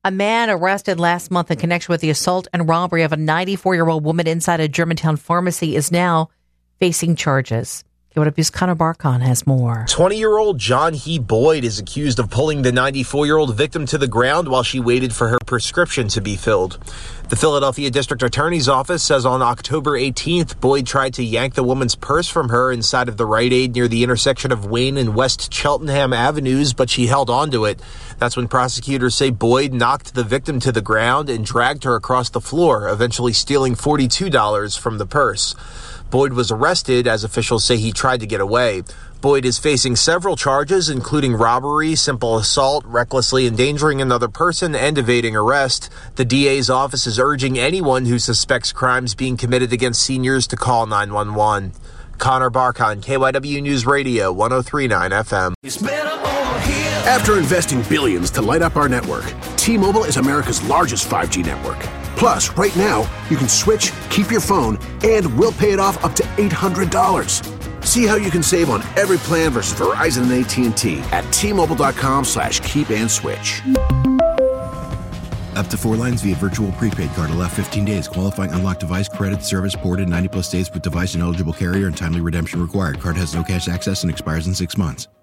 A man arrested last month in connection with the assault and robbery of a 94-year-old woman inside a Germantown pharmacy is now facing charges. KYW's Connor Barkon has more. 20-year-old John He Boyd is accused of pulling the 94-year-old victim to the ground while she waited for her prescription to be filled. The Philadelphia District Attorney's Office says on October 18th, Boyd tried to yank the woman's purse from her inside of the Rite Aid near the intersection of Wayne and West Cheltenham Avenues, but she held onto it. That's when prosecutors say Boyd knocked the victim to the ground and dragged her across the floor, eventually stealing $42 from the purse. Boyd was arrested as officials say he tried to get away. Boyd is facing several charges, including robbery, simple assault, recklessly endangering another person, and evading arrest. The DA's office is urging anyone who suspects crimes being committed against seniors to call 911. Connor Barkon, KYW News Radio, 103.9 FM. After investing billions to light up our network, T-Mobile is America's largest 5G network. Plus, right now, you can switch, keep your phone, and we'll pay it off up to $800. See how you can save on every plan versus Verizon and AT&T at T-Mobile.com/keep-and-switch. Up to 4 lines via virtual prepaid card. Allow 15 days. Qualifying unlocked device credit service ported 90-plus days with device and eligible carrier and timely redemption required. Card has no cash access and expires in 6 months.